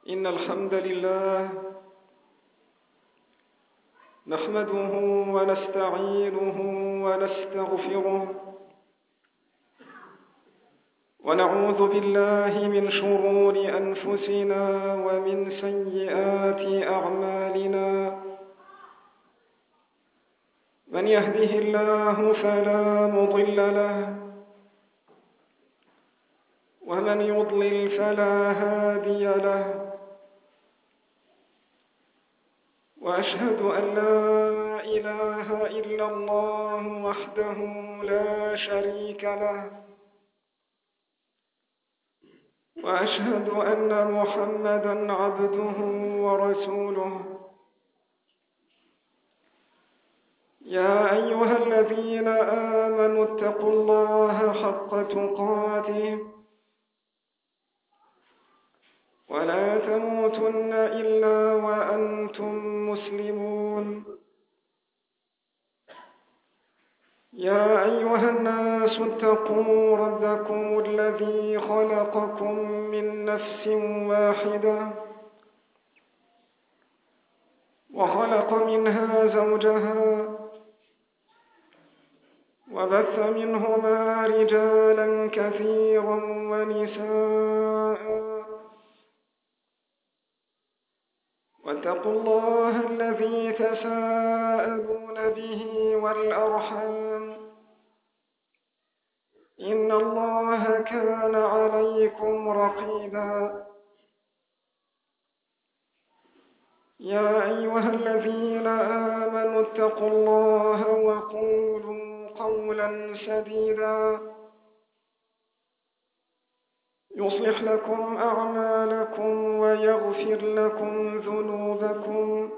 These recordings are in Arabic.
إن الحمد لله نحمده ونستعينه ونستغفره ونعوذ بالله من شرور أنفسنا ومن سيئات أعمالنا. من يهده الله فلا مضل له ومن يضلل فلا هادي له، وأشهد أن لا إله إلا الله وحده لا شريك له، وأشهد أن محمدًا عبده ورسوله. يا أيها الذين آمنوا اتقوا الله حق تقاته ولا تموتن إلا وأنتم مسلمون. يا أيها الناس اتقوا ربكم الذي خلقكم من نفس واحدة وخلق منها زوجها وبث منهما رجالا كثيرا ونساء، واتقوا الله الذي تساءلون به والأرحام، إن الله كان عليكم رقيبا. يا أيها الذين آمنوا اتقوا الله وقولوا قولا سديدا يصلح لكم أعمالكم ويغفر لكم ذنوبكم،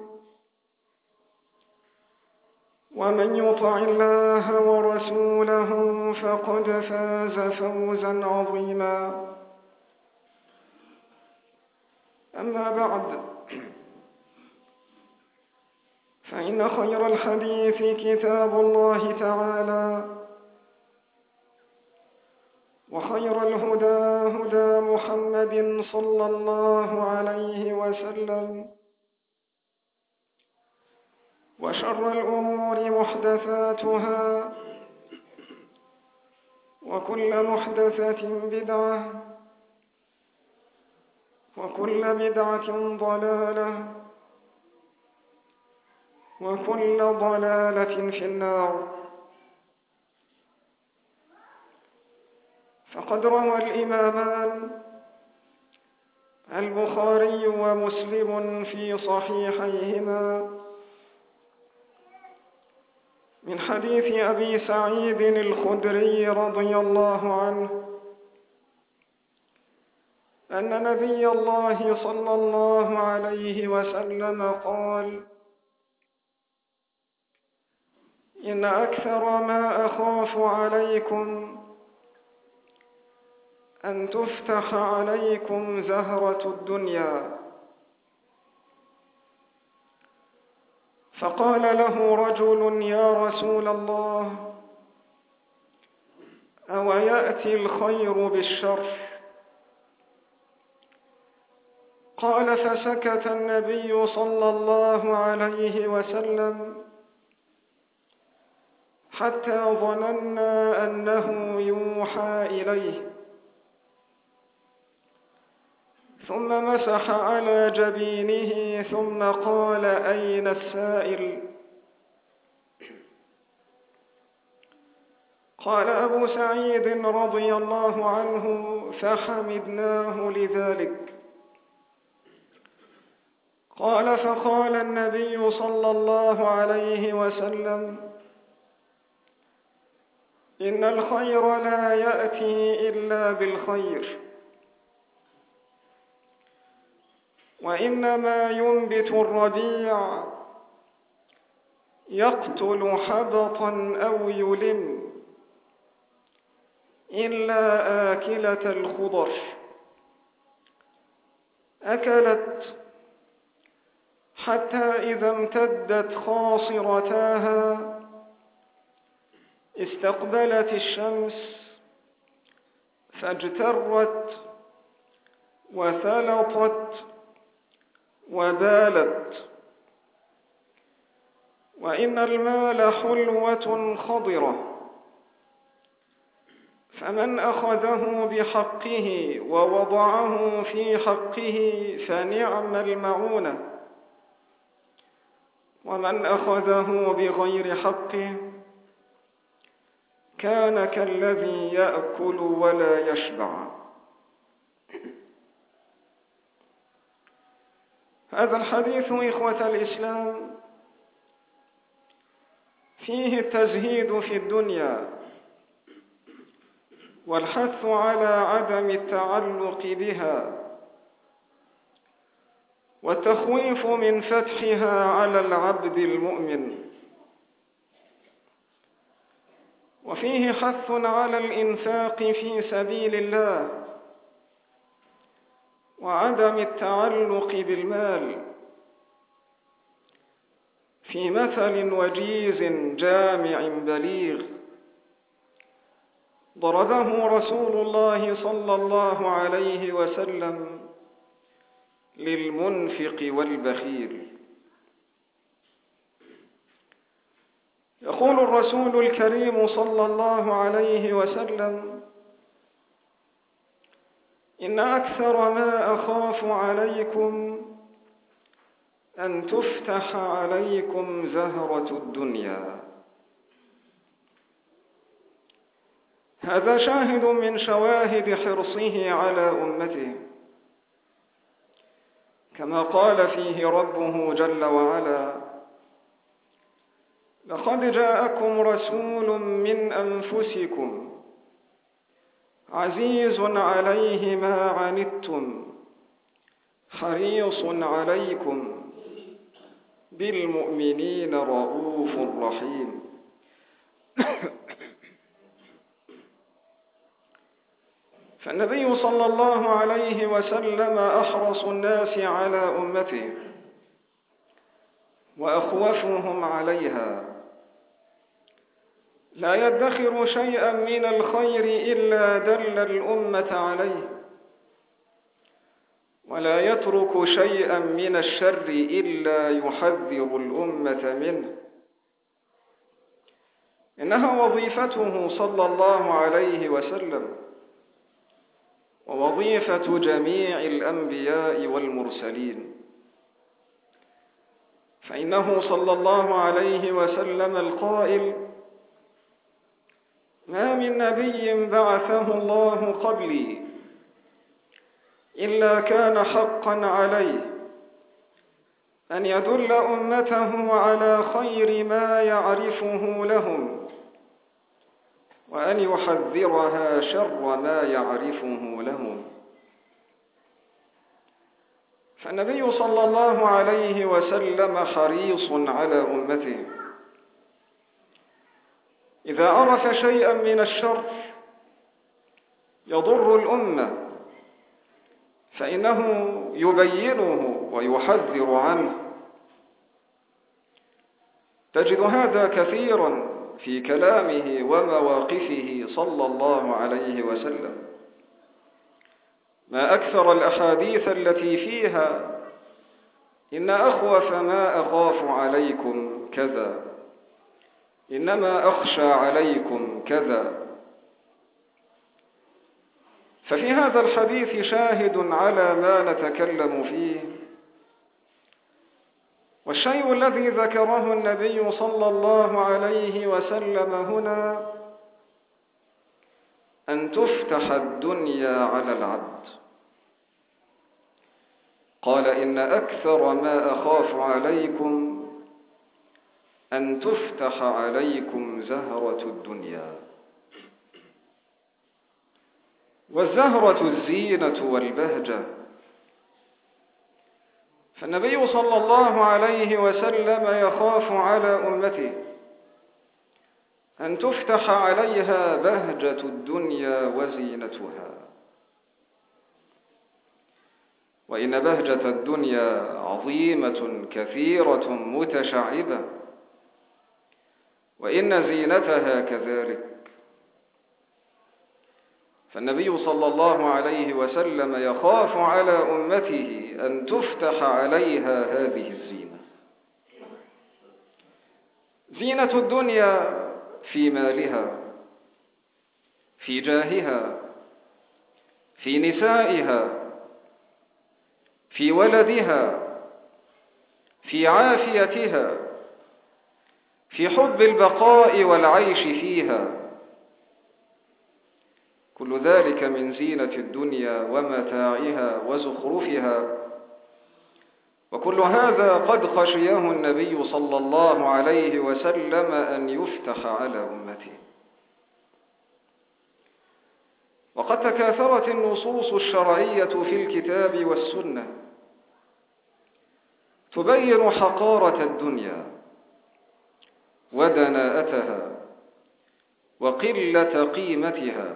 ومن يطع الله ورسوله فقد فاز فوزا عظيما. أما بعد، فإن خير الحديث كتاب الله تعالى، وخير الهدى هدى محمد صلى الله عليه وسلم، وشر الأمور محدثاتها، وكل محدثة بدعة، وكل بدعة ضلالة، وكل ضلالة في النار. فقد روى الإمامان البخاري ومسلم في صحيحيهما من حديث أبي سعيد الخدري رضي الله عنه أن نبي الله صلى الله عليه وسلم قال: إن أكثر ما أخاف عليكم أن تفتح عليكم زهرة الدنيا. فقال له رجل: يا رسول الله، أو يأتي الخير بالشر؟ قال: فسكت النبي صلى الله عليه وسلم حتى ظننا أنه يوحى إليه، ثم مسح على جبينه ثم قال: أين السائل؟ قال أبو سعيد رضي الله عنه: فحمدناه لذلك. قال: فقال النبي صلى الله عليه وسلم: إن الخير لا يأتي إلا بالخير، وإنما ينبت الربيع يقتل حبطا أو يلم إلا آكلة الخضر، أكلت حتى إذا امتدت خاصرتاها استقبلت الشمس فاجترت وثلطت وبالت، وإن المال حلوة خضرة، فمن أخذه بحقه ووضعه في حقه فنعم المعونة، ومن أخذه بغير حقه كان كالذي يأكل ولا يشبع. هذا الحديث إخوة الإسلام فيه التزهيد في الدنيا والحث على عدم التعلق بها والتخويف من فتحها على العبد المؤمن، وفيه حث على الإنفاق في سبيل الله وعدم التعلق بالمال، في مثل وجيز جامع بليغ ضربه رسول الله صلى الله عليه وسلم للمنفق والبخيل. يقول الرسول الكريم صلى الله عليه وسلم: إن أكثر ما أخاف عليكم أن تفتح عليكم زهرة الدنيا. هذا شاهد من شواهد حرصه على أمته، كما قال فيه ربه جل وعلا: لقد جاءكم رسول من أنفسكم عزيز عليه ما عنتم حريص عليكم بالمؤمنين رؤوف رحيم. فالنبي صلى الله عليه وسلم أحرص الناس على أمته وأخوفهم عليها، لا يدخر شيئا من الخير إلا دل الأمة عليه، ولا يترك شيئا من الشر إلا يحذر الأمة منه. إنها وظيفته صلى الله عليه وسلم ووظيفة جميع الأنبياء والمرسلين، فإنه صلى الله عليه وسلم القائل: ما من نبي بعثه الله قبلي إلا كان حقا عليه أن يدل أمته على خير ما يعرفه لهم وأن يحذرها شر ما يعرفه لهم. فالنبي صلى الله عليه وسلم حريص على أمته، إذا عرف شيئا من الشر يضر الأمة فإنه يبينه ويحذر عنه. تجد هذا كثيرا في كلامه ومواقفه صلى الله عليه وسلم. ما أكثر الأحاديث التي فيها: إن أخوف ما أخاف عليكم كذا، إنما أخشى عليكم كذا. ففي هذا الحديث شاهد على ما نتكلم فيه، والشيء الذي ذكره النبي صلى الله عليه وسلم هنا أن تفتح الدنيا على العبد. قال: إن أكثر ما أخاف عليكم أن تفتح عليكم زهرة الدنيا. والزهرة الزينة والبهجة، فالنبي صلى الله عليه وسلم يخاف على أمته أن تفتح عليها بهجة الدنيا وزينتها. وإن بهجة الدنيا عظيمة كثيرة متشعبة، وإن زينتها كذلك. فالنبي صلى الله عليه وسلم يخاف على أمته أن تفتح عليها هذه الزينة. زينة الدنيا في مالها، في جاهها، في نسائها، في ولدها، في عافيتها، في حب البقاء والعيش فيها. كل ذلك من زينة الدنيا ومتاعها وزخرفها، وكل هذا قد خشيه النبي صلى الله عليه وسلم أن يفتح على أمته. وقد تكاثرت النصوص الشرعية في الكتاب والسنة تبين حقارة الدنيا ودناءتها وقلة قيمتها،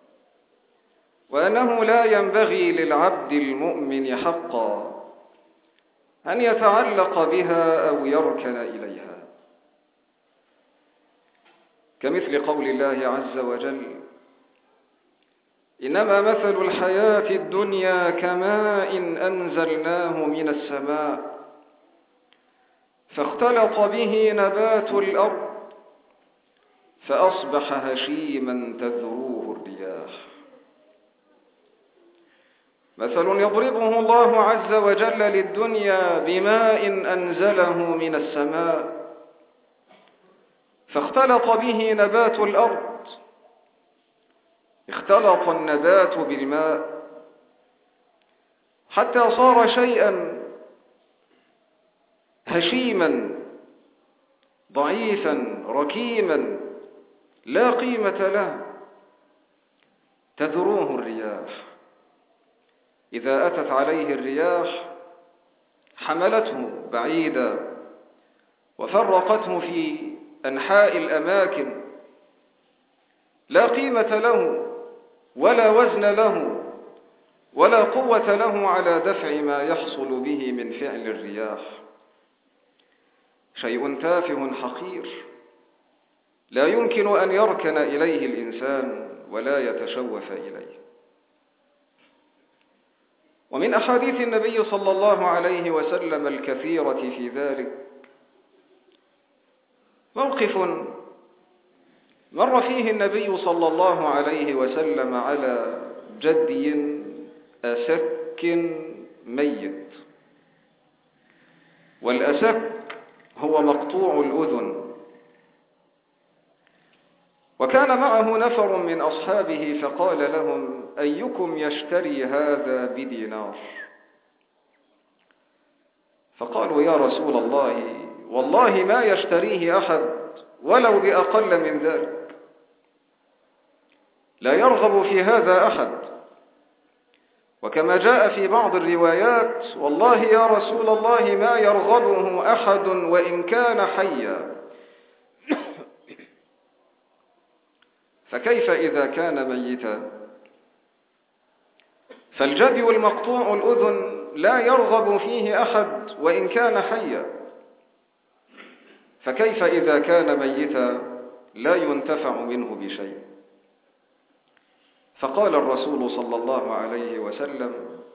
وأنه لا ينبغي للعبد المؤمن حقا أن يتعلق بها أو يركن إليها، كمثل قول الله عز وجل: إنما مثل الحياة الدنيا كماء أنزلناه من السماء فاختلط به نبات الأرض فأصبح هشيما تذروه الرياح. مثل يضربه الله عز وجل للدنيا بماء أنزله من السماء فاختلط به نبات الأرض. اختلط النبات بالماء حتى صار شيئا هشيما ضعيفا ركيما لا قيمة له، تذروه الرياح. إذا أتت عليه الرياح حملته بعيدا وفرقته في أنحاء الأماكن، لا قيمة له ولا وزن له ولا قوة له على دفع ما يحصل به من فعل الرياح. شيء تافه حقير لا يمكن أن يركن إليه الإنسان ولا يتشوف إليه. ومن أحاديث النبي صلى الله عليه وسلم الكثيرة في ذلك موقف مر فيه النبي صلى الله عليه وسلم على جدي أسك ميت، والأسك هو مقطوع الأذن، وكان معه نفر من أصحابه فقال لهم: أيكم يشتري هذا بدينار؟ فقالوا: يا رسول الله والله ما يشتريه أحد ولو بأقل من ذلك، لا يرغب في هذا أحد. وكما جاء في بعض الروايات: والله يا رسول الله ما يرغبه أحد وإن كان حيا. فكيف إذا كان ميتا؟ فالجدي المقطوع الأذن لا يرغب فيه أحد وإن كان حيا، فكيف إذا كان ميتا لا ينتفع منه بشيء؟ فقال الرسول صلى الله عليه وسلم: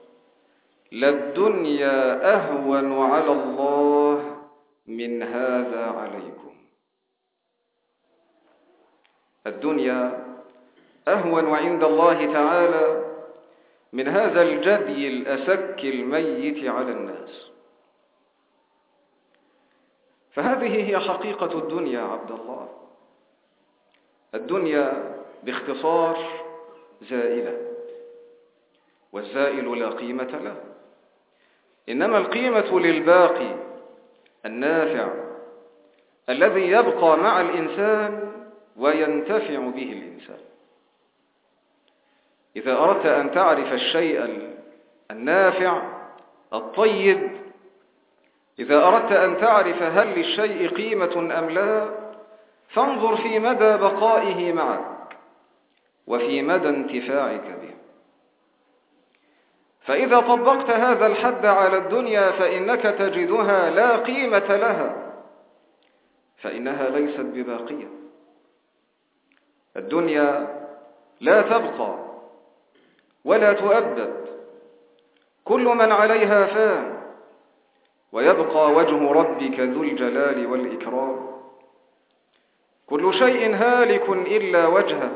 للدنيا أهون على الله من هذا عليكم. الدنيا أهون عند الله تعالى من هذا الجدي الأسك الميت على الناس. فهذه هي حقيقة الدنيا عبد الله. الدنيا باختصار زائلة، والزائل لا قيمة له، إنما القيمة للباقي النافع الذي يبقى مع الإنسان وينتفع به الإنسان. إذا أردت أن تعرف الشيء النافع الطيب، إذا أردت أن تعرف هل للشيء قيمة أم لا، فانظر في مدى بقائه معك وفي مدى انتفاعك به. فإذا طبقت هذا الحد على الدنيا فإنك تجدها لا قيمة لها، فإنها ليست بباقية. الدنيا لا تبقى ولا تؤبد، كل من عليها فان، ويبقى وجه ربك ذو الجلال والإكرام. كل شيء هالك إلا وجهه.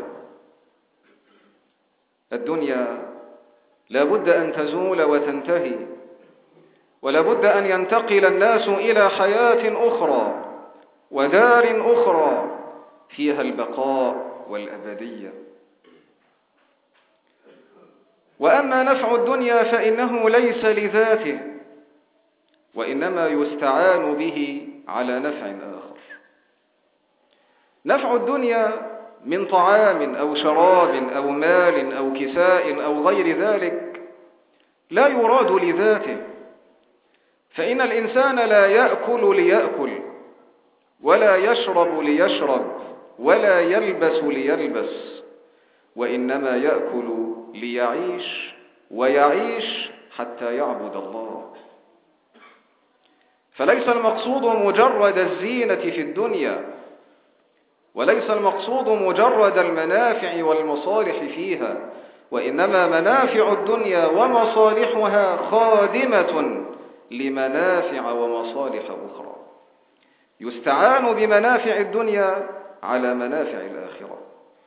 الدنيا لا بد أن تزول وتنتهي، ولا بد أن ينتقل الناس إلى حياة أخرى ودار أخرى فيها البقاء والأبدية. وأما نفع الدنيا فإنه ليس لذاته، وإنما يستعان به على نفع آخر. نفع الدنيا من طعام أو شراب أو مال أو كساء أو غير ذلك لا يراد لذاته، فإن الإنسان لا يأكل ليأكل، ولا يشرب ليشرب، ولا يلبس ليلبس، وإنما يأكل ليعيش، ويعيش حتى يعبد الله. فليس المقصود مجرد الزينة في الدنيا، وليس المقصود مجرد المنافع والمصالح فيها، وإنما منافع الدنيا ومصالحها خادمة لمنافع ومصالح أخرى. يستعان بمنافع الدنيا على منافع الآخرة.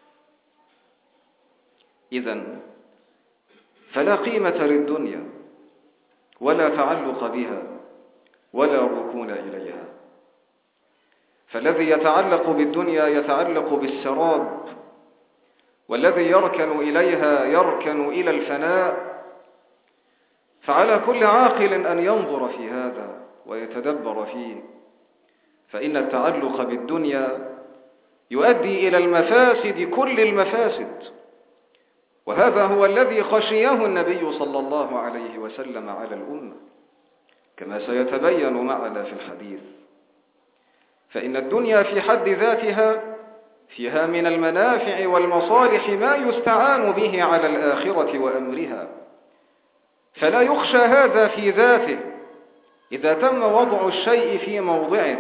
إذن فلا قيمة للدنيا ولا تعلق بها ولا ركون إليها. فالذي يتعلق بالدنيا يتعلق بالسراب، والذي يركن إليها يركن إلى الفناء. فعلى كل عاقل أن ينظر في هذا ويتدبر فيه، فإن التعلق بالدنيا يؤدي إلى المفاسد، كل المفاسد. وهذا هو الذي خشيه النبي صلى الله عليه وسلم على الأمة، كما سيتبين معنا في الحديث. فإن الدنيا في حد ذاتها فيها من المنافع والمصالح ما يستعان به على الآخرة وأمرها، فلا يخشى هذا في ذاته إذا تم وضع الشيء في موضعه.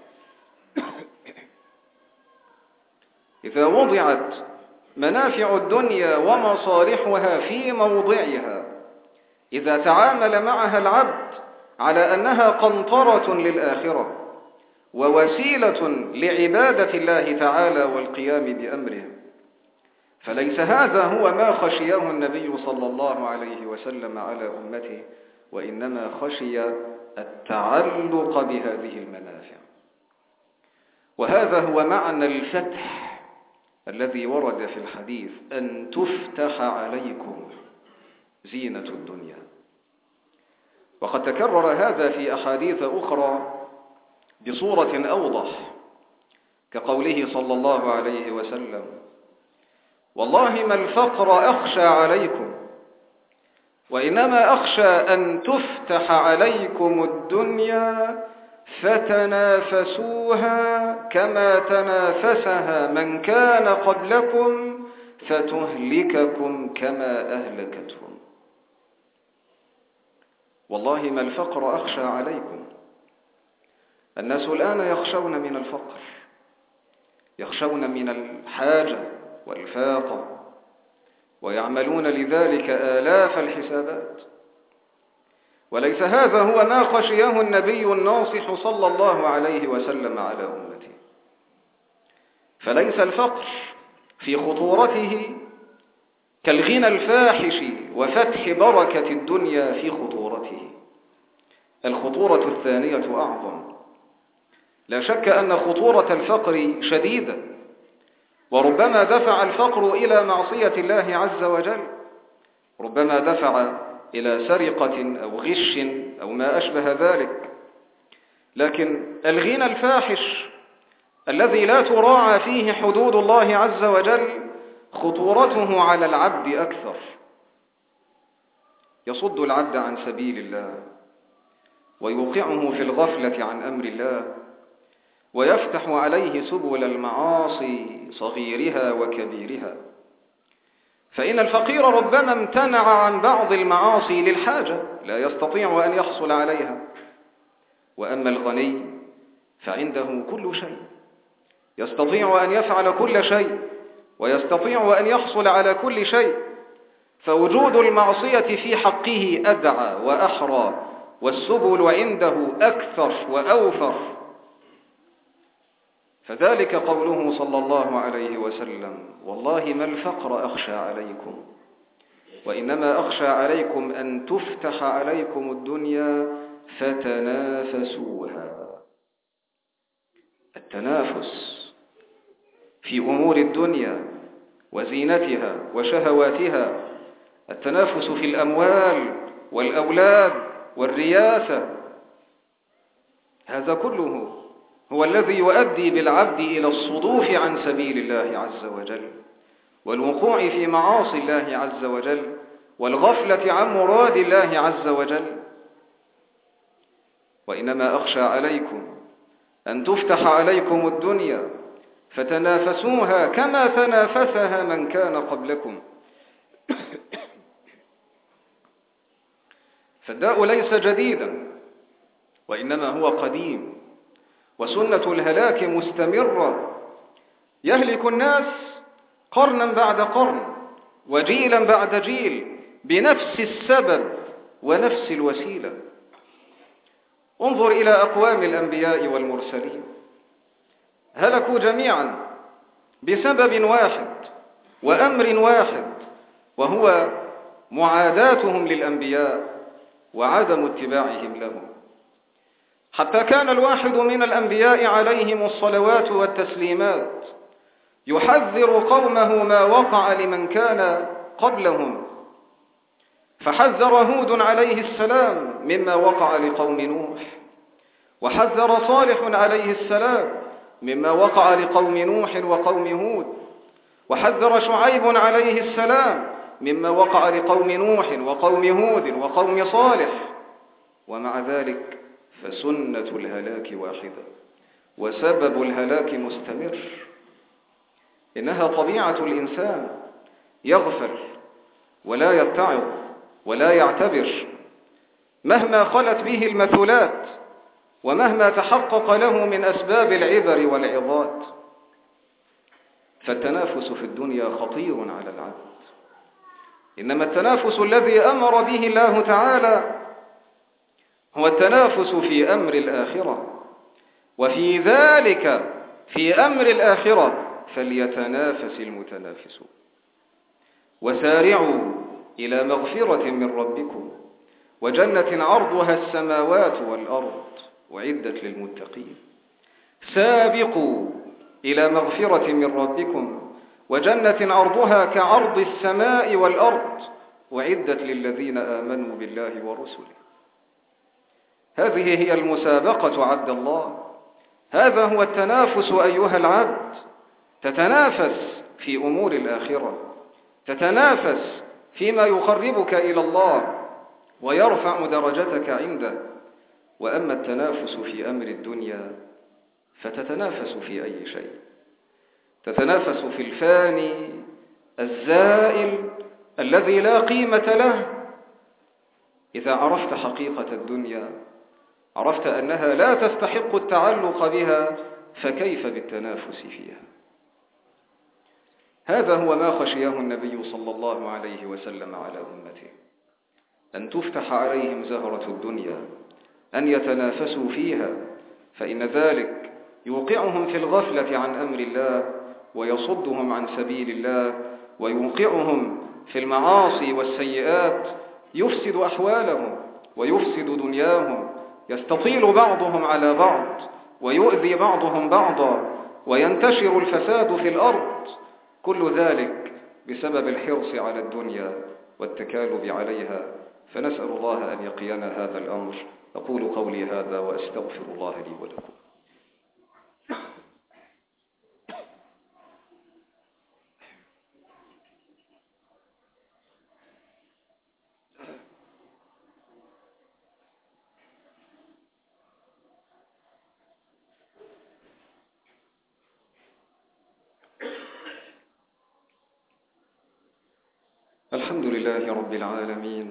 إذا وضعت منافع الدنيا ومصالحها في موضعها، إذا تعامل معها العبد على أنها قنطرة للآخرة ووسيلة لعبادة الله تعالى والقيام بأمره، فليس هذا هو ما خشيه النبي صلى الله عليه وسلم على أمته، وإنما خشي التعلق بهذه المنافع. وهذا هو معنى الفتح الذي ورد في الحديث: أن تفتح عليكم زينة الدنيا. وقد تكرر هذا في أحاديث أخرى بصورة أوضح، كقوله صلى الله عليه وسلم: والله ما الفقر أخشى عليكم، وإنما أخشى أن تفتح عليكم الدنيا فتنافسوها كما تنافسها من كان قبلكم فتهلككم كما أهلكتهم. والله ما الفقر أخشى عليكم. الناس الآن يخشون من الفقر، يخشون من الحاجة والفاقة، ويعملون لذلك آلاف الحسابات. وليس هذا هو ما خشيه النبي الناصح صلى الله عليه وسلم على أمته. فليس الفقر في خطورته كالغنى الفاحش وفتح بركة الدنيا في خطورته. الخطورة الثانية أعظم. لا شك أن خطورة الفقر شديدة، وربما دفع الفقر إلى معصية الله عز وجل، ربما دفع إلى سرقة أو غش أو ما أشبه ذلك. لكن الغنى الفاحش الذي لا تراعى فيه حدود الله عز وجل خطورته على العبد أكثر. يصد العبد عن سبيل الله، ويوقعه في الغفلة عن أمر الله، ويفتح عليه سبل المعاصي صغيرها وكبيرها. فإن الفقير ربما امتنع عن بعض المعاصي للحاجة، لا يستطيع أن يحصل عليها. وأما الغني فعنده كل شيء، يستطيع أن يفعل كل شيء، ويستطيع أن يحصل على كل شيء. فوجود المعصية في حقه أدعى وأحرى، والسبل عنده أكثر وأوفر. فذلك قوله صلى الله عليه وسلم: والله ما الفقر أخشى عليكم، وإنما أخشى عليكم أن تفتح عليكم الدنيا فتنافسوها. التنافس في أمور الدنيا وزينتها وشهواتها، التنافس في الأموال والأولاد والرياسة، هذا كله هو الذي يؤدي بالعبد إلى الصدوف عن سبيل الله عز وجل، والوقوع في معاصي الله عز وجل، والغفلة عن مراد الله عز وجل. وإنما أخشى عليكم أن تفتح عليكم الدنيا فتنافسوها كما تنافسها من كان قبلكم. فالداء ليس جديدا، وإنما هو قديم، وسنة الهلاك مستمرة، يهلك الناس قرنا بعد قرن وجيلا بعد جيل بنفس السبب ونفس الوسيلة. انظر إلى أقوام الأنبياء والمرسلين، هلكوا جميعا بسبب واحد وأمر واحد، وهو معاداتهم للأنبياء وعدم اتباعهم لهم. حتى كان الواحد من الأنبياء عليهم الصلوات والتسليمات يحذر قومه ما وقع لمن كان قبلهم، فحذر هود عليه السلام مما وقع لقوم نوح، وحذر صالح عليه السلام مما وقع لقوم نوح وقوم هود، وحذر شعيب عليه السلام مما وقع لقوم نوح وقوم هود وقوم صالح. ومع ذلك فسنة الهلاك واحدة وسبب الهلاك مستمر. إنها طبيعة الإنسان، يغفل ولا يتعظ ولا يعتبر مهما خلت به المثلات، ومهما تحقق له من أسباب العبر والعظات. فالتنافس في الدنيا خطير على العبد، إنما التنافس الذي أمر به الله تعالى هو التنافس في أمر الآخرة، وفي ذلك في أمر الآخرة فليتنافس المتنافسون. وسارعوا إلى مغفرة من ربكم وجنة عرضها السماوات والأرض أعدت للمتقين. سابقوا إلى مغفرة من ربكم وجنة عرضها كعرض السماء والأرض أعدت للذين آمنوا بالله ورسله. هذه هي المسابقة عبد الله، هذا هو التنافس أيها العبد. تتنافس في أمور الآخرة، تتنافس فيما يقربك إلى الله ويرفع درجتك عنده. وأما التنافس في أمر الدنيا فتتنافس في أي شيء، تتنافس في الفاني الزائل الذي لا قيمة له. إذا عرفت حقيقة الدنيا عرفت أنها لا تستحق التعلق بها، فكيف بالتنافس فيها؟ هذا هو ما خشيه النبي صلى الله عليه وسلم على أمته، أن تفتح عليهم زهرة الدنيا، أن يتنافسوا فيها، فإن ذلك يوقعهم في الغفلة عن أمر الله ويصدهم عن سبيل الله، ويوقعهم في المعاصي والسيئات، يفسد أحوالهم ويفسد دنياهم، يستطيل بعضهم على بعض ويؤذي بعضهم بعضا، وينتشر الفساد في الأرض. كل ذلك بسبب الحرص على الدنيا والتكالب عليها. فنسأل الله أن يقينا هذا الأمر. أقول قولي هذا وأستغفر الله لي ولكم. الحمد لله رب العالمين،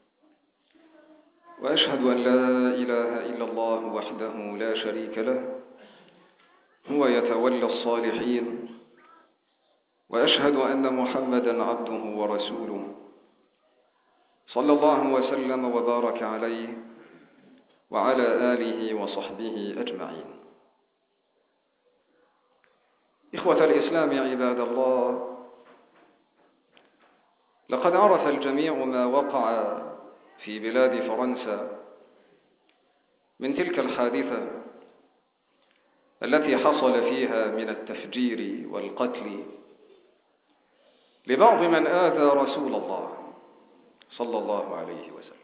وأشهد أن لا إله إلا الله وحده لا شريك له، هو يتولى الصالحين، وأشهد أن محمدا عبده ورسوله صلى الله وسلم وبارك عليه وعلى آله وصحبه أجمعين. إخوة الإسلام عباد الله، لقد عرف الجميع ما وقع في بلاد فرنسا من تلك الحادثة التي حصل فيها من التفجير والقتل لبعض من آذى رسول الله صلى الله عليه وسلم.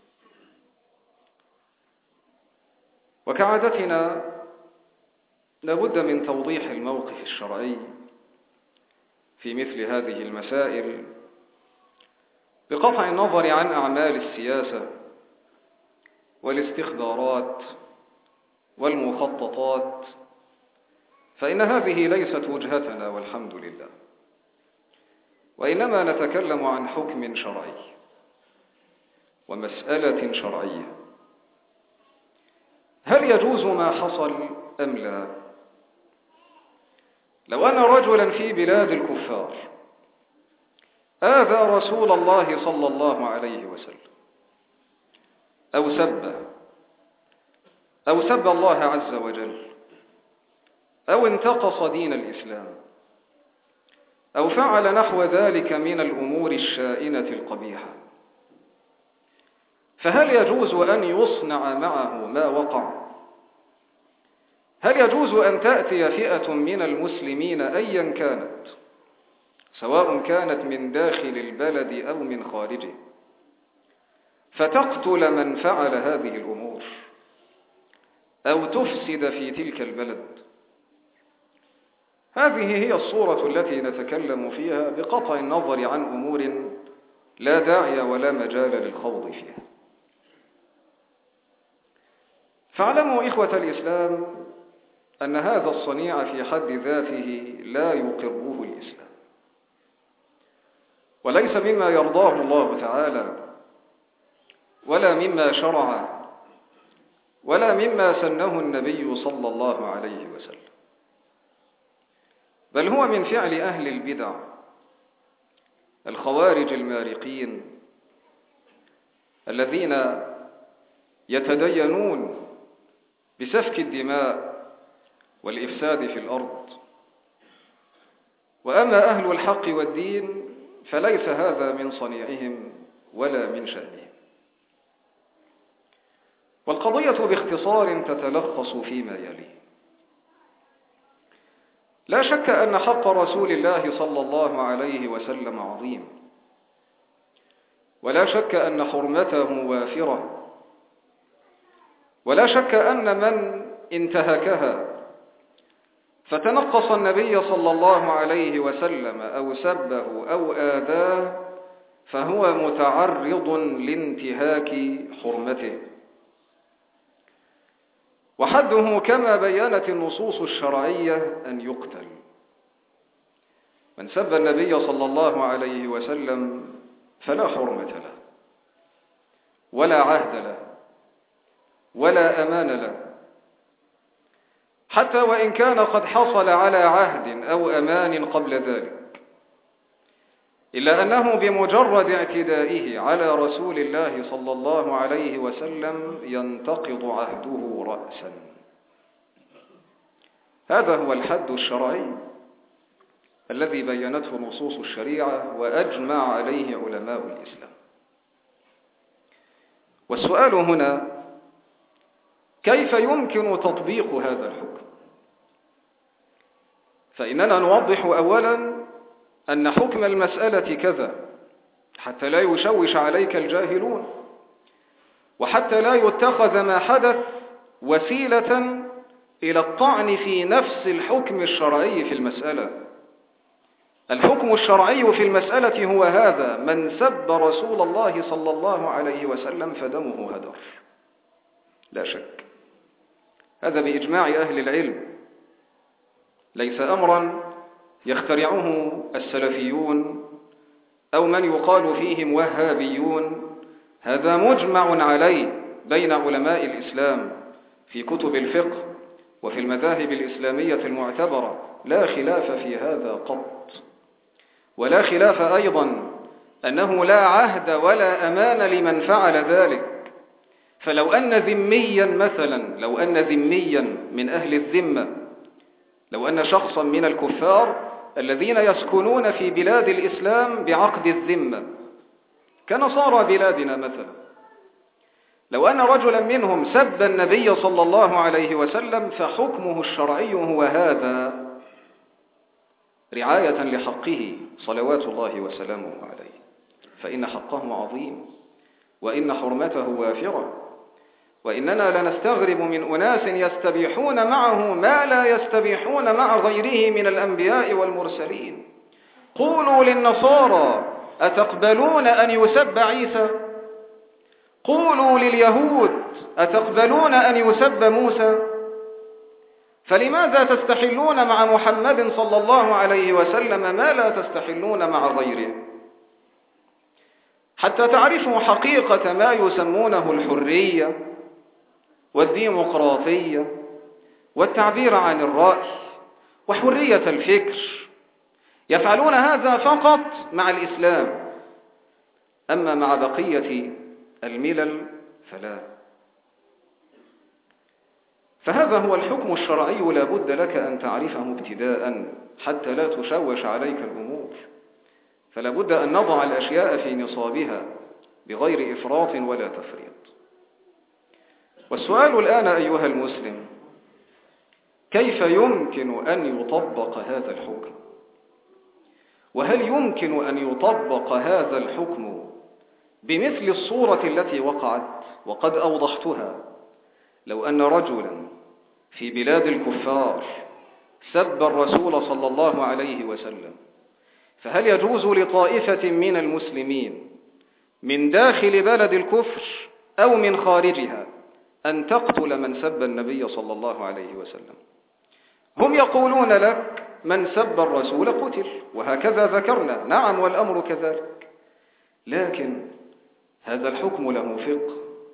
وكعادتنا لابد من توضيح الموقف الشرعي في مثل هذه المسائل بقطع النظر عن أعمال السياسة والاستخبارات والمخططات، فإن هذه ليست وجهتنا والحمد لله، وإنما نتكلم عن حكم شرعي ومسألة شرعية. هل يجوز ما حصل أم لا؟ لو أن رجلا في بلاد الكفار آذى رسول الله صلى الله عليه وسلم أو سب الله عز وجل أو انتقص دين الإسلام أو فعل نحو ذلك من الأمور الشائنة القبيحة، فهل يجوز أن يصنع معه ما وقع؟ هل يجوز أن تأتي فئة من المسلمين أيا كانت، سواء كانت من داخل البلد أو من خارجه، فتقتل من فعل هذه الأمور أو تفسد في تلك البلد؟ هذه هي الصورة التي نتكلم فيها بقطع النظر عن أمور لا داعي ولا مجال للخوض فيها. فاعلموا إخوة الإسلام أن هذا الصنيع في حد ذاته لا يقره الإسلام، وليس مما يرضاه الله تعالى ولا مما شرع ولا مما سنه النبي صلى الله عليه وسلم، بل هو من فعل أهل البدع الخوارج المارقين الذين يتدينون بسفك الدماء والإفساد في الأرض. وأما أهل الحق والدين فليس هذا من صنيعهم ولا من شأنهم. والقضية باختصار تتلخص فيما يلي: لا شك أن حق رسول الله صلى الله عليه وسلم عظيم، ولا شك أن حرمته وافرة، ولا شك أن من انتهكها فتنقص النبي صلى الله عليه وسلم أو سبه أو آذاه فهو متعرض لانتهاك حرمته، وحده كما بيّنت النصوص الشرعية أن يقتل. من سب النبي صلى الله عليه وسلم فلا حرمة له ولا عهد له ولا أمان له، حتى وإن كان قد حصل على عهد أو أمان قبل ذلك، إلا أنه بمجرد اعتدائه على رسول الله صلى الله عليه وسلم ينتقض عهده رأسا. هذا هو الحد الشرعي الذي بيّنته نصوص الشريعة وأجمع عليه علماء الإسلام. والسؤال هنا: كيف يمكن تطبيق هذا الحكم؟ فإننا نوضح أولا أن حكم المسألة كذا حتى لا يشوش عليك الجاهلون، وحتى لا يتخذ ما حدث وسيلة إلى الطعن في نفس الحكم الشرعي في المسألة. الحكم الشرعي في المسألة هو هذا: من سب رسول الله صلى الله عليه وسلم فدمه هدر، لا شك. هذا بإجماع أهل العلم، ليس أمرا يخترعه السلفيون أو من يقال فيهم وهابيون، هذا مجمع عليه بين علماء الإسلام في كتب الفقه وفي المذاهب الإسلامية المعتبرة، لا خلاف في هذا قط. ولا خلاف أيضا أنه لا عهد ولا أمان لمن فعل ذلك. فلو أن ذميا مثلا، لو أن ذميا من أهل الذمة، لو أن شخصا من الكفار الذين يسكنون في بلاد الإسلام بعقد الذمة كنصارى بلادنا مثلا، لو أن رجلا منهم سب النبي صلى الله عليه وسلم فحكمه الشرعي هو هذا رعاية لحقه صلوات الله وسلامه عليه، فإن حقه عظيم وإن حرمته وافرة، وإننا لنستغرب من أناس يستبيحون معه ما لا يستبيحون مع غيره من الأنبياء والمرسلين. قولوا للنصارى أتقبلون أن يسب عيسى؟ قولوا لليهود أتقبلون أن يسب موسى؟ فلماذا تستحلون مع محمد صلى الله عليه وسلم ما لا تستحلون مع غيره؟ حتى تعرفوا حقيقة ما يسمونه الحرية والديمقراطية والتعبير عن الرأي وحرية الفكر. يفعلون هذا فقط مع الإسلام، أما مع بقية الملل فلا. فهذا هو الحكم الشرعي لا بد لك أن تعرفه ابتداء حتى لا تشوش عليك الأمور. فلا بد أن نضع الأشياء في نصابها بغير إفراط ولا تفريط. والسؤال الآن أيها المسلم، كيف يمكن أن يطبق هذا الحكم؟ وهل يمكن أن يطبق هذا الحكم بمثل الصورة التي وقعت؟ وقد أوضحتها. لو أن رجلا في بلاد الكفار سب الرسول صلى الله عليه وسلم، فهل يجوز لطائفة من المسلمين من داخل بلد الكفر أو من خارجها أن تقتل من سب النبي صلى الله عليه وسلم؟ هم يقولون لك من سب الرسول قتل، وهكذا ذكرنا، نعم والأمر كذلك، لكن هذا الحكم له فقه،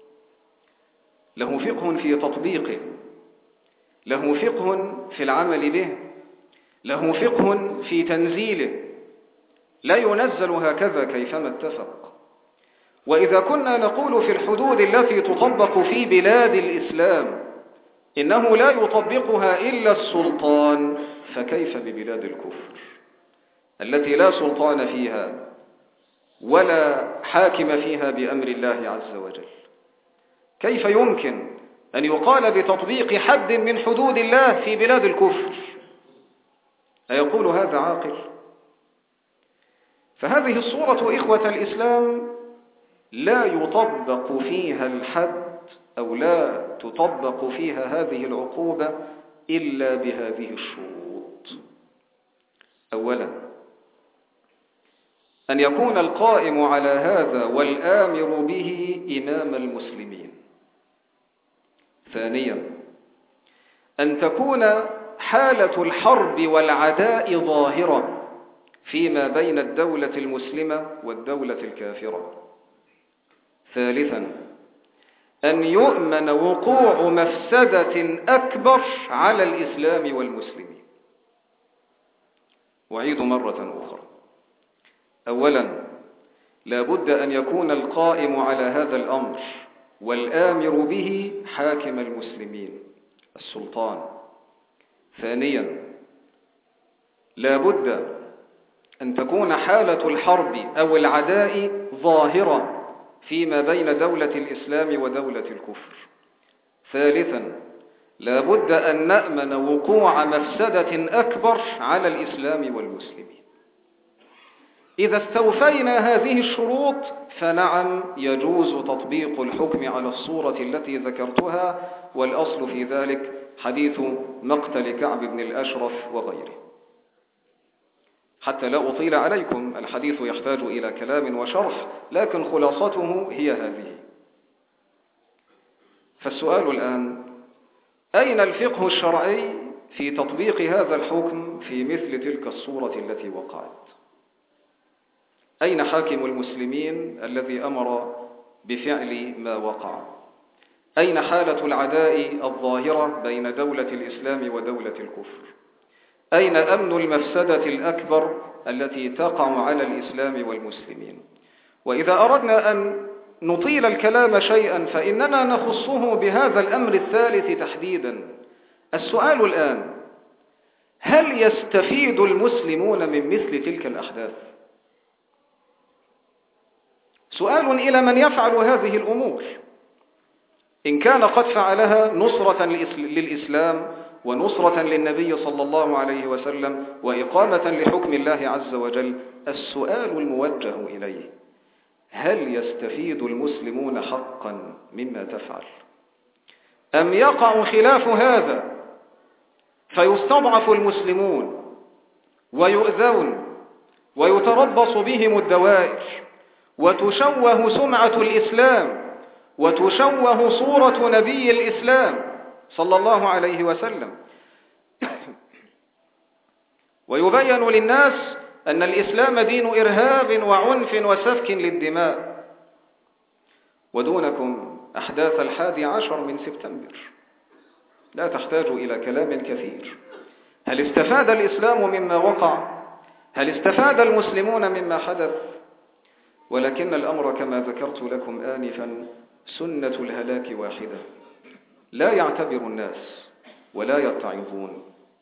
له فقه في تطبيقه، له فقه في العمل به، له فقه في تنزيله، لا ينزل هكذا كيفما اتفق. وإذا كنا نقول في الحدود التي تطبق في بلاد الإسلام إنه لا يطبقها إلا السلطان، فكيف ببلاد الكفر التي لا سلطان فيها ولا حاكم فيها بأمر الله عز وجل؟ كيف يمكن أن يقال بتطبيق حد من حدود الله في بلاد الكفر؟ أيقول هذا عاقل؟ فهذه الصورة إخوة الإسلام لا يطبق فيها الحد أو لا تطبق فيها هذه العقوبة إلا بهذه الشروط. أولا، أن يكون القائم على هذا والآمر به إمام المسلمين. ثانيا، أن تكون حالة الحرب والعداء ظاهرة فيما بين الدولة المسلمة والدولة الكافرة. ثالثا، أن يؤمن وقوع مفسدة أكبر على الإسلام والمسلمين. أعيد مرة أخرى. أولا، لا بد أن يكون القائم على هذا الأمر والآمر به حاكم المسلمين السلطان. ثانيا، لا بد أن تكون حالة الحرب أو العداء ظاهرة فيما بين دولة الإسلام ودولة الكفر. ثالثا، لا بد أن نأمن وقوع مفسدة أكبر على الإسلام والمسلمين. إذا استوفينا هذه الشروط فنعم يجوز تطبيق الحكم على الصورة التي ذكرتها، والأصل في ذلك حديث مقتل كعب بن الأشرف وغيره. حتى لا أطيل عليكم، الحديث يحتاج إلى كلام وشرح، لكن خلاصته هي هذه. فالسؤال الآن، أين الفقه الشرعي في تطبيق هذا الحكم في مثل تلك الصورة التي وقعت؟ أين حاكم المسلمين الذي أمر بفعل ما وقع؟ أين حالة العداء الظاهرة بين دولة الإسلام ودولة الكفر؟ أين أمن المفسدة الأكبر التي تقع على الإسلام والمسلمين؟ وإذا أردنا أن نطيل الكلام شيئا فإننا نخصه بهذا الأمر الثالث تحديدا. السؤال الآن: هل يستفيد المسلمون من مثل تلك الأحداث؟ سؤال إلى من يفعل هذه الأمور، إن كان قد فعلها نصرة للإسلام ونصرة للنبي صلى الله عليه وسلم وإقامة لحكم الله عز وجل. السؤال الموجه إليه: هل يستفيد المسلمون حقا مما تفعل، أم يقع خلاف هذا فيستضعف المسلمون ويؤذون ويتربص بهم الدوائر وتشوه سمعة الإسلام وتشوه صورة نبي الإسلام صلى الله عليه وسلم، ويبين للناس أن الإسلام دين إرهاب وعنف وسفك للدماء؟ ودونكم أحداث 11 من سبتمبر لا تحتاج إلى كلام كثير. هل استفاد الإسلام مما وقع؟ هل استفاد المسلمون مما حدث؟ ولكن الأمر كما ذكرت لكم آنفا سنة الهلاك واحدة، لا يعتبر الناس ولا يتعظون.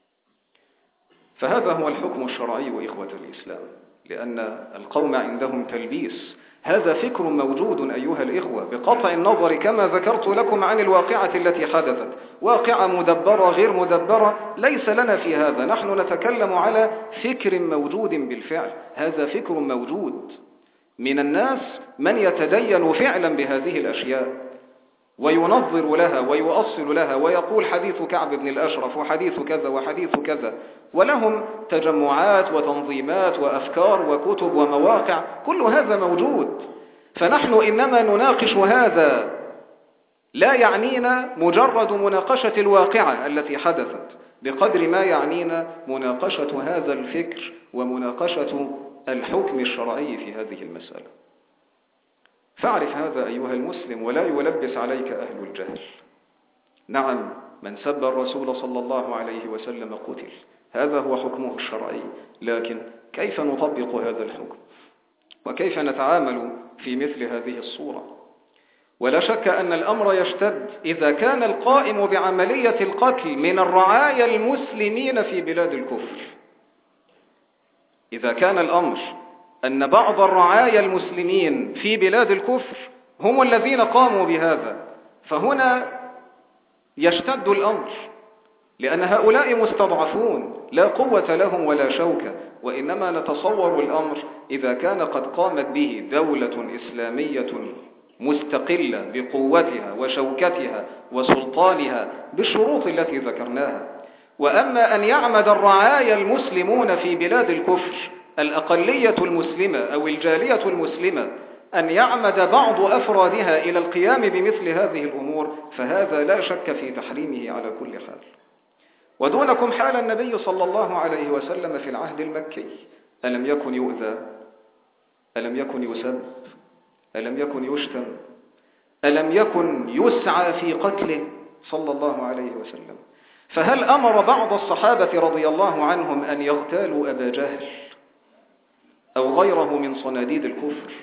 فهذا هو الحكم الشرعي إخوة الإسلام، لأن القوم عندهم تلبيس. هذا فكر موجود أيها الإخوة بقطع النظر كما ذكرت لكم عن الواقعة التي حدثت، واقعة مدبرة غير مدبرة ليس لنا في هذا. نحن نتكلم على فكر موجود بالفعل. هذا فكر موجود من الناس من يتدين فعلا بهذه الأشياء وينظر لها ويؤصل لها ويقول حديث كعب بن الأشرف وحديث كذا وحديث كذا، ولهم تجمعات وتنظيمات وأفكار وكتب ومواقع، كل هذا موجود. فنحن إنما نناقش هذا، لا يعنينا مجرد مناقشة الواقعة التي حدثت بقدر ما يعنينا مناقشة هذا الفكر ومناقشة الحكم الشرعي في هذه المسألة. فاعرف هذا أيها المسلم ولا يلبس عليك أهل الجهل. نعم، من سب الرسول صلى الله عليه وسلم قتل، هذا هو حكمه الشرعي، لكن كيف نطبق هذا الحكم وكيف نتعامل في مثل هذه الصورة؟ ولا شك أن الأمر يشتد إذا كان القائم بعملية القتل من الرعايا المسلمين في بلاد الكفر. إذا كان الأمر أن بعض الرعايا المسلمين في بلاد الكفر هم الذين قاموا بهذا، فهنا يشتد الأمر، لأن هؤلاء مستضعفون لا قوة لهم ولا شوكة. وإنما نتصور الأمر إذا كان قد قامت به دولة إسلامية مستقلة بقوتها وشوكتها وسلطانها بالشروط التي ذكرناها. وأما أن يعمد الرعايا المسلمون في بلاد الكفر، الأقلية المسلمة أو الجالية المسلمة، أن يعمد بعض أفرادها إلى القيام بمثل هذه الأمور، فهذا لا شك في تحريمه على كل حال. ودونكم حال النبي صلى الله عليه وسلم في العهد المكي، ألم يكن يؤذى؟ ألم يكن يسب؟ ألم يكن يشتم؟ ألم يكن يسعى في قتله صلى الله عليه وسلم؟ فهل أمر بعض الصحابة رضي الله عنهم أن يغتالوا أبا جهل أو غيره من صناديد الكفر؟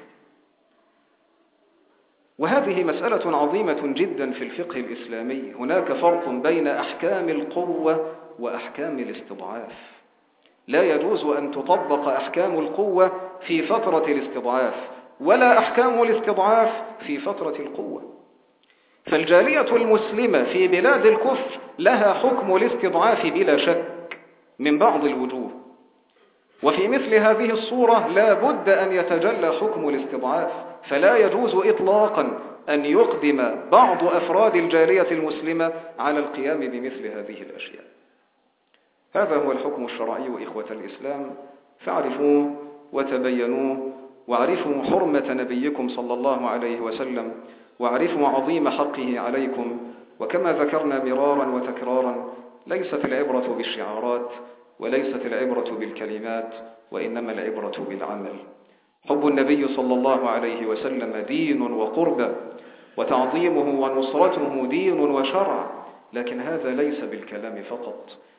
وهذه مسألة عظيمة جدا في الفقه الإسلامي. هناك فرق بين أحكام القوة وأحكام الاستضعاف. لا يجوز أن تطبق أحكام القوة في فترة الاستضعاف، ولا أحكام الاستضعاف في فترة القوة. فالجالية المسلمة في بلاد الكفر لها حكم الاستضعاف بلا شك من بعض الوجوه، وفي مثل هذه الصورة لا بد أن يتجلى حكم الاستضعاف، فلا يجوز إطلاقا أن يقدم بعض أفراد الجالية المسلمة على القيام بمثل هذه الأشياء. هذا هو الحكم الشرعي إخوة الإسلام، فاعرفوه وتبينوه، واعرفوا حرمة نبيكم صلى الله عليه وسلم، واعرفوا عظيم حقه عليكم. وكما ذكرنا مرارا وتكرارا، ليست العبرة بالشعارات وليست العبرة بالكلمات، وإنما العبرة بالعمل. حب النبي صلى الله عليه وسلم دين وقربة، وتعظيمه ونصرته دين وشرع، لكن هذا ليس بالكلام فقط،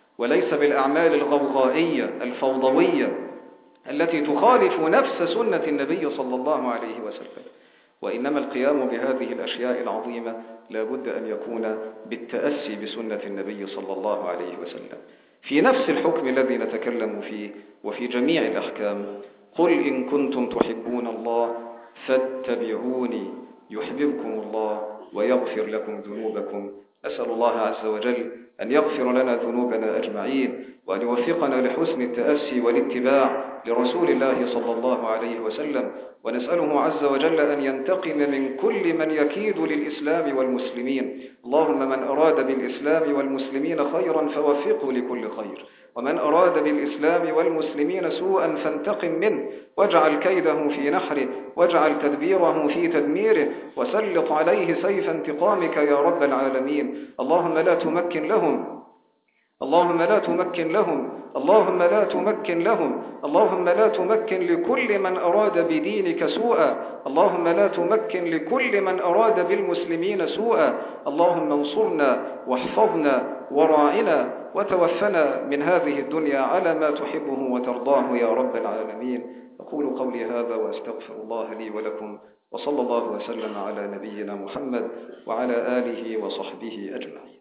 وليس بالأعمال الغوغائية الفوضوية التي تخالف نفس سنة النبي صلى الله عليه وسلم، وإنما القيام بهذه الأشياء العظيمة لا بد أن يكون بالتأسي بسنة النبي صلى الله عليه وسلم في نفس الحكم الذي نتكلم فيه وفي جميع الأحكام. قل إن كنتم تحبون الله فاتبعوني يحببكم الله ويغفر لكم ذنوبكم. أسأل الله عز وجل أن يغفر لنا ذنوبنا أجمعين، وأن يوفقنا لحسن التأسي والاتباع لرسول الله صلى الله عليه وسلم، ونسأله عز وجل أن ينتقم من كل من يكيد للإسلام والمسلمين. اللهم من أراد بالإسلام والمسلمين خيرا فوفقه لكل خير، ومن أراد بالإسلام والمسلمين سوءا فانتقم منه، واجعل كيده في نحره، واجعل تدبيره في تدميره، وسلط عليه سيف انتقامك يا رب العالمين. اللهم لا تمكن لهم، اللهم لا تمكن لهم، اللهم لا تمكن لهم، اللهم لا تمكن لكل من أراد بدينك سوءا، اللهم لا تمكن لكل من أراد بالمسلمين سوءا. اللهم انصرنا واحفظنا وراعنا وتوفنا من هذه الدنيا على ما تحبه وترضاه يا رب العالمين. أقول قولي هذا وأستغفر الله لي ولكم، وصلى الله وسلم على نبينا محمد وعلى آله وصحبه أجمعين.